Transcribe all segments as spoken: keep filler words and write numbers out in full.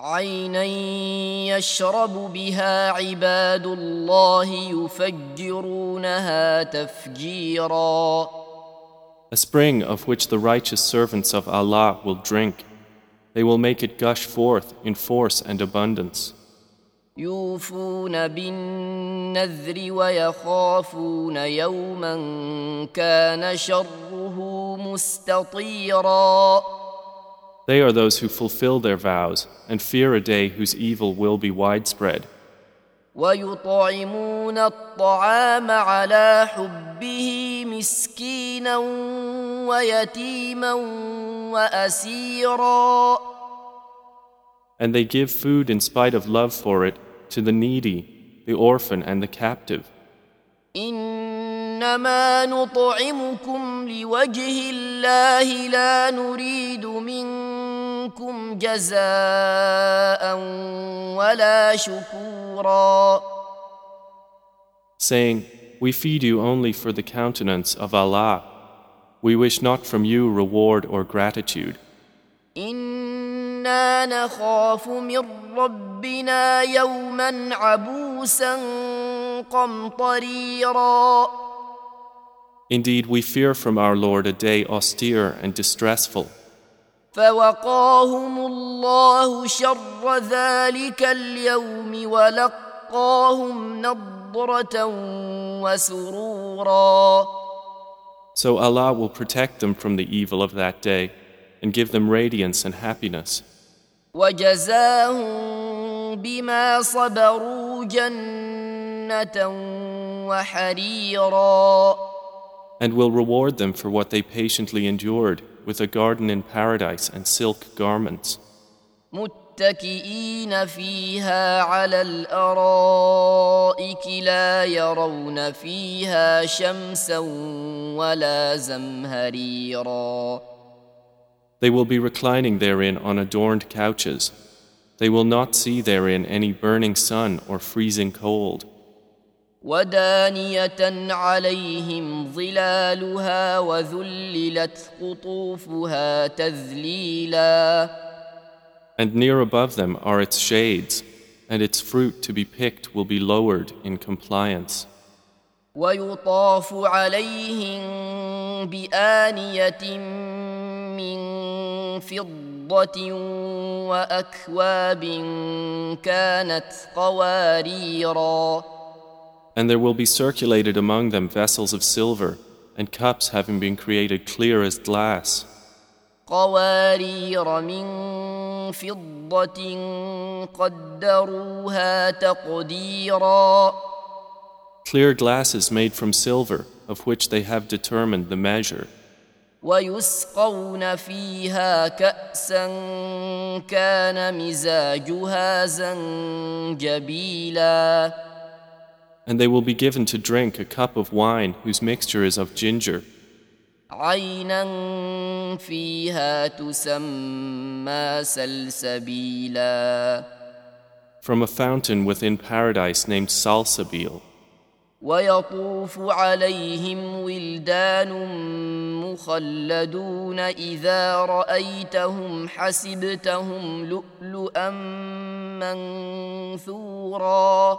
عينا يشرب بها عباد الله يفجرونها تفجيرا. A spring of which the righteous servants of Allah will drink. They will make it gush forth in force and abundance. يوفون بالنذر ويخافون يوما كان شره مستطيرا. They are those who fulfill their vows and fear a day whose evil will be widespread. ويطعمون الطعام على حبه مسكينا ويتيما وأسيرا. And they give food in spite of love for it to the needy, the orphan and the captive. إنما نطعمكم لوجه الله لا نريد منكم جزاء ولا شكورا. Saying, we feed you only for the countenance of Allah. We wish not from you reward or gratitude. إنا نخاف من ربنا يوما عبوسا قمطريرا. Indeed, we fear from our Lord a day austere and distressful. فوقاهم الله شر ذلك اليوم ولقاهم نضرة وسرورا. So Allah will protect them from the evil of that day and give them radiance and happiness. وجزاهم بما صبروا جنة وحريرا. And will reward them for what they patiently endured with a garden in paradise and silk garments. متكئين فيها على الأرائك لا يرون فيها شمسا ولا زمهريرا. They will be reclining therein on adorned couches. They will not see therein any burning sun or freezing cold. ودانية عليهم ظلالها وذللت قطوفها تذليلا. And near above them are its shades, and its fruit to be picked will be lowered in compliance. ويطاف عليهم بآنية من فضة وأكواب كانت قواريرا. And there will be circulated among them vessels of silver and cups having been created clear as glass. قوارير من فضة قدروها تقديرا. Clear glasses made from silver, of which they have determined the measure. ويسقون فيها كأسا كان مزاجها زنجبيلا. And they will be given to drink a cup of wine whose mixture is of ginger. عينا فيها تسمى سلسبيلا. From a fountain within paradise named Salsabil. ويطوف عليهم ولدان مخلدون إذا رأيتهم حسبتهم لؤلؤا منثورا.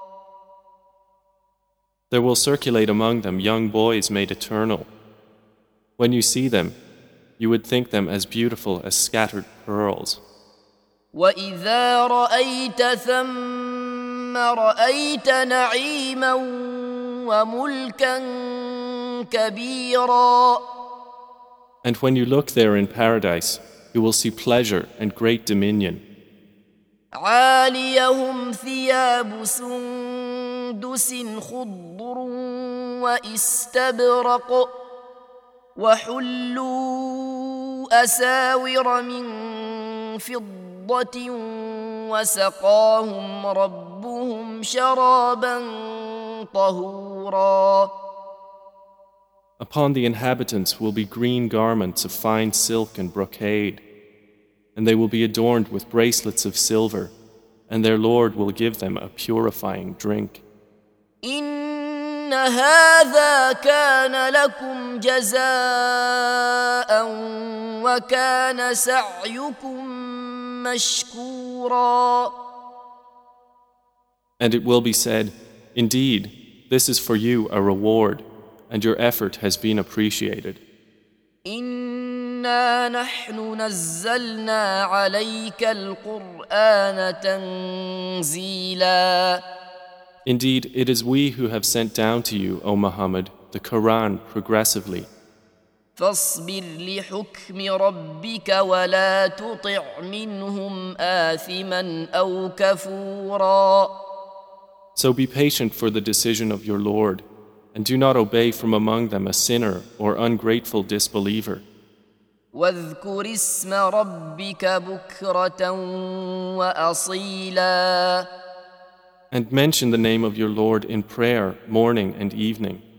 There will circulate among them young boys made eternal. When you see them, you would think them as beautiful as scattered pearls. وإذا رأيت ثم رأيت نعيما وملكا كبيرا. And when you look there in paradise, you will see pleasure and great dominion. عاليهم ثياب سندس خضر واستبرق وحلوا أساور من فضة وسقاهم ربهم شرابا طهورا. Upon the inhabitants will be green garments of fine silk and brocade, and they will be adorned with bracelets of silver, and their Lord will give them a purifying drink. إن هذا كان لكم جزاء وكان سعيكم مشكورا. مشكورا. And it will be said, indeed, this is for you a reward, and your effort has been appreciated. إنا نحن نزلنا عليك القرآن تنزيلا. Indeed, it is we who have sent down to you, O Muhammad, the Quran progressively. فاصبر لحكم ربك ولا تطع منهم آثما أو كفورا. So be patient for the decision of your Lord, and do not obey from among them a sinner or ungrateful disbeliever. واذكر اسم ربك بكرة وأصيلا. And mention the name of your Lord in prayer morning and evening.